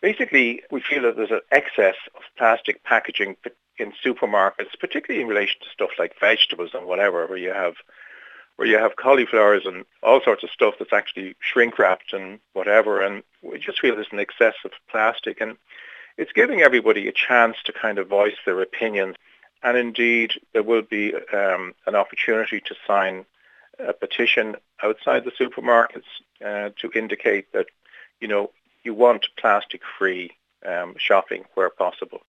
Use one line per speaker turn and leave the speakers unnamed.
Basically, we feel that there's an excess of plastic packaging in supermarkets, particularly in relation to stuff like vegetables and whatever, where you have cauliflowers and all sorts of stuff that's actually shrink wrapped and whatever, and we just feel there's an excess of plastic, and it's giving everybody a chance to kind of voice their opinions. And indeed, there will be an opportunity to sign a petition outside the supermarkets to indicate that, you know, you want plastic-free shopping where possible.